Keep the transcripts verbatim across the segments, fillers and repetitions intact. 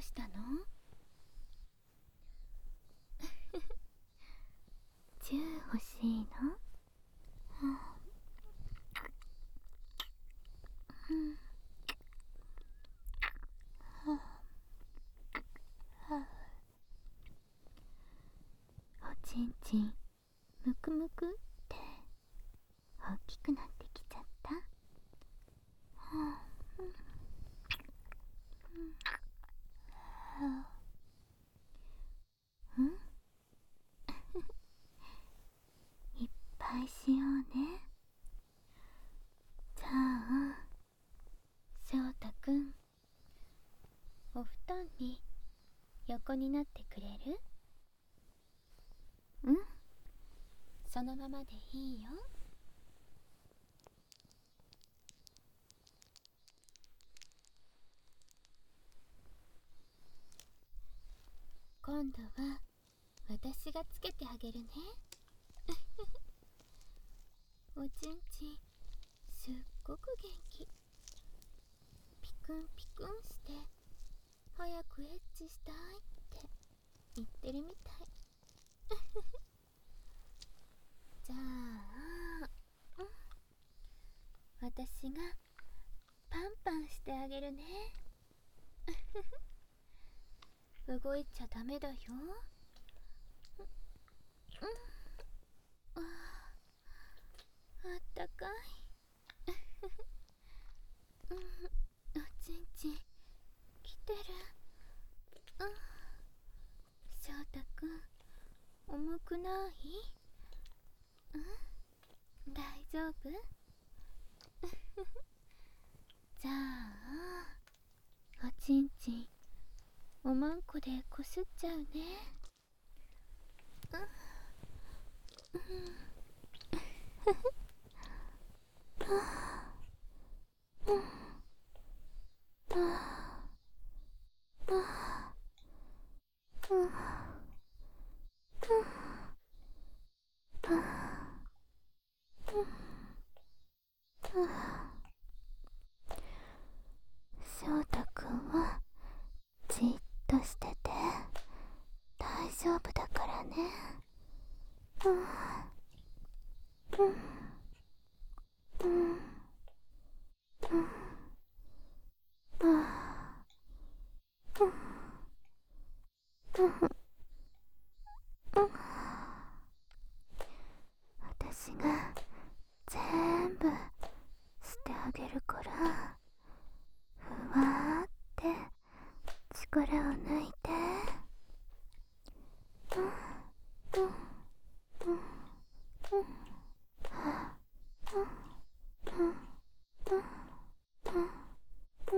したの？チュー欲しいの？おちんちんむくむくって大きくなってきちゃった？うん？いっぱいしようね。じゃあ翔太くん、お布団に横になってくれる？うん、そのままでいいよ。今度は私がつけてあげるね。おちんちんすっごく元気。ピクンピクンして早くエッチしたいって言ってるみたい。じゃあ、うん、私がパンパンしてあげるね。動いちゃダメだよ。うん、ああったかい。うん、おちんちん来てる。うん、翔太くん重くない？うん、大丈夫？じゃあおちんちんおまんこでこすっちゃうね。うん、翔太くんはじっとしてて大丈夫だからね。うん、うん、うん、うん、ああ、うん、うん、うん、私が全部してあげるから、ふわーって力を抜いて。うん、うん、うん、うん、うん、うん、うん、うん、うん、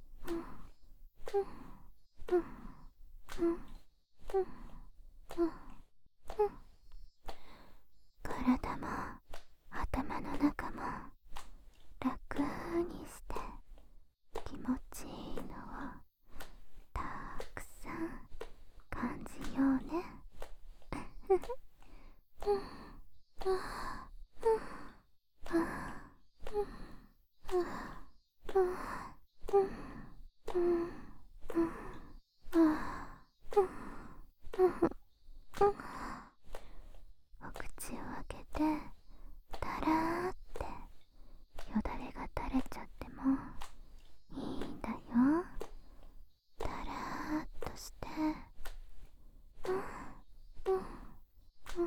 うん、体も頭の中も楽にして気持ちいいのをたくさん感じようね。うん、ああ、うん、ああ、うん、ああ、うん、うん、うん、うん、ああ、うん、うん、うん、お口を開けてだらーってよだれが垂れちゃってもいいんだよ。だらーっとして、うん、うん、うん、うん、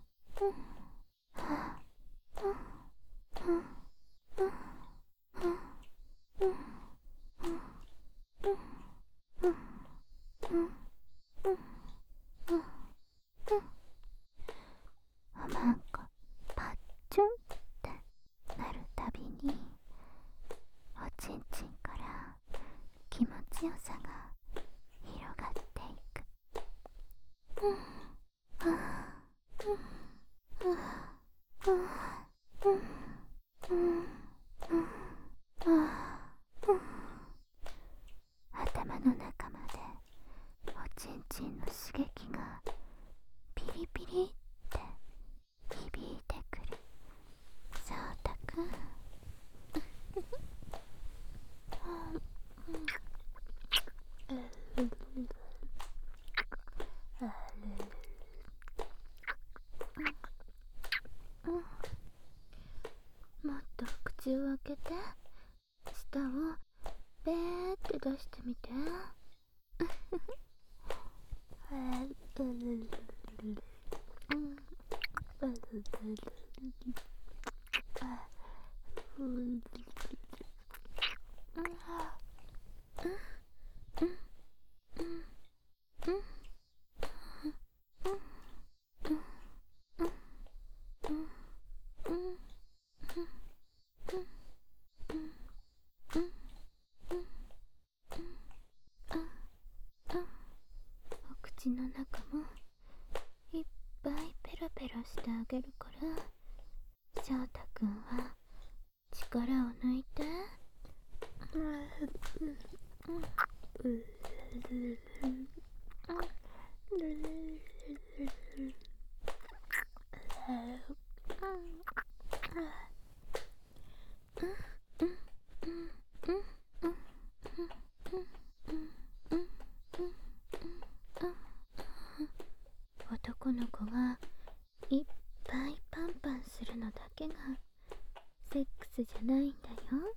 はあ、うん、うん、うん、うん、うん、うん、うん、うん、うん、うん、うん、おまんこパッチュンってなるたびにおちんちんから気持ちよさが広がっていく。うん、あー、うん、あー、うん、うん、うん、うん、あー、うん、頭の中までおちんちんの刺激がピリピリって響いてくる。翔太くん、うん、うん、 口を開けて、舌をべーって出してみて。お口の中もいっぱいペロペロしてあげるから、翔太くんは力を抜いて。男の子がいっぱいパンパンするのだけがセックスじゃないんだよ。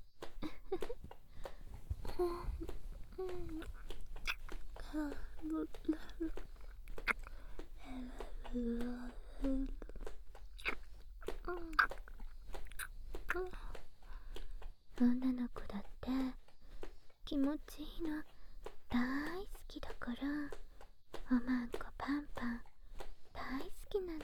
女の子だって気持ちいいの大好きだから、おまんこパンパン大好きなの。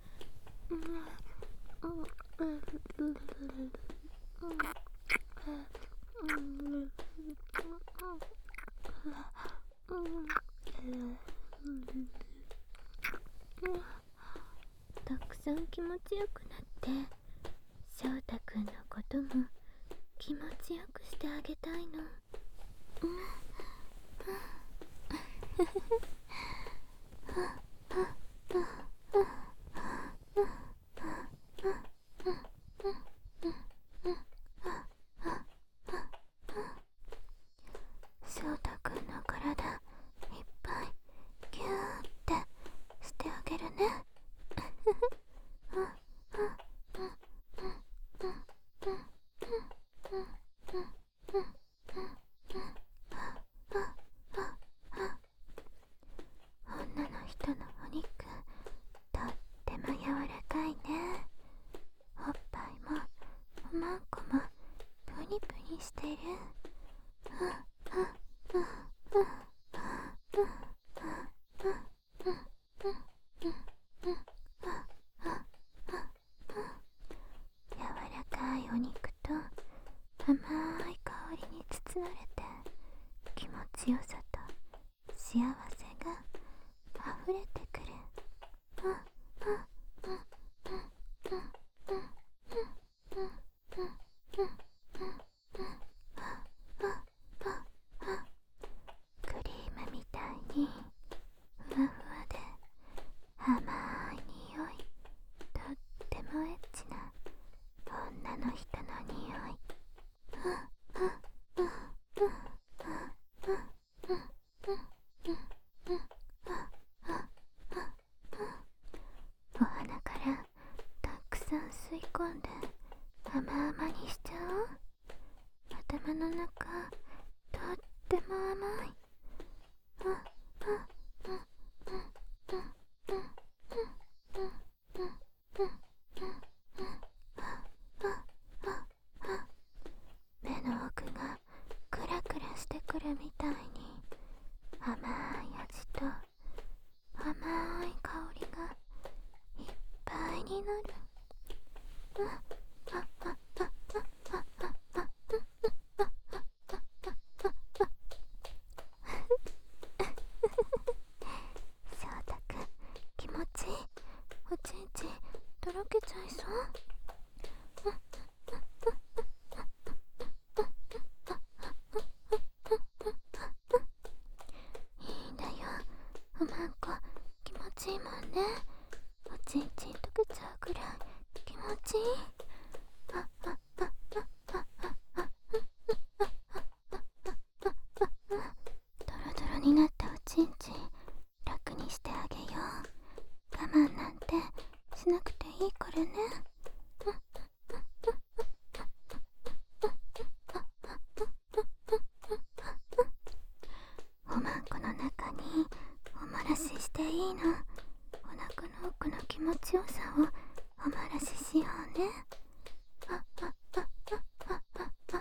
たくさん気持ちよくなって、翔太くんのことも気持ちよくしてあげたいの。翔太くんの体いっぱいギューってしてあげるね。女の人のお肉とっても柔らかいね。おっぱいもおまんこもプニプニしてる。柔らかいお肉と甘い香りに包まれて、気持ちよさと幸せが溢れてくる。クリームみたいにふわふわで甘い匂い、とってもエッチな女の人の匂い。お鼻からたくさん吸い込んで甘々にしちゃおう。頭の中とっても甘い。目の奥がクラクラしてくるみたいに甘い味と甘い香りがいっぱいになる。翔太くん気持ちいい。おちんちんとろけちゃいそう。いいんだよ、おまんこ気持ちいいもんね。おちんちん溶けちゃうくらい気持ちいい。ドロドロになったおちんちん楽にしてあげよう。我慢なんてしなくていいからね。 持ちよさをおまらししようね。あああああああ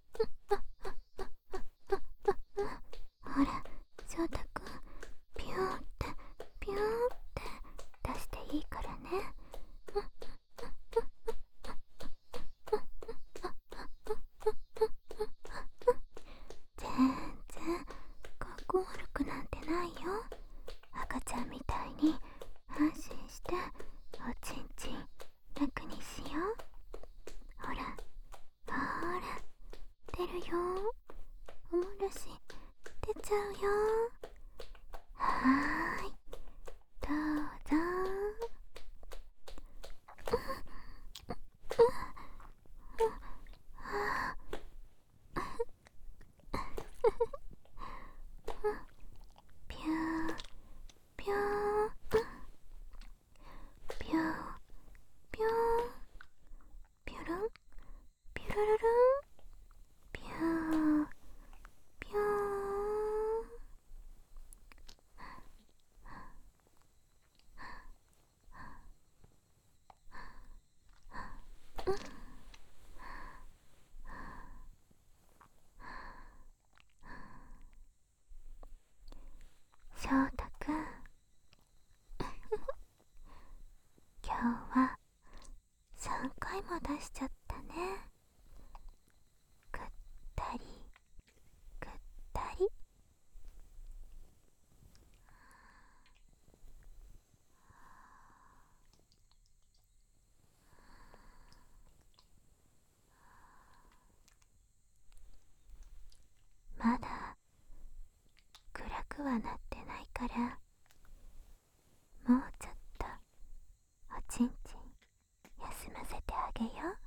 ほら、翔太くん、ピューってピューって出していいからね。全然かっこ悪くなんてないよ。赤ちゃんみたいに安心しておちんちん楽にしよう。ほらほら、出るよ。おもらし出ちゃうよ。はーい、どうぞ。ピューピューピューピューピュルンピュルルルンピューピュー。翔太くん、今日はさんかいも出しちゃったね。ぐったりぐったり。まだ暗くはなってないから、もうちょっとおちんちん休ませてあげよう。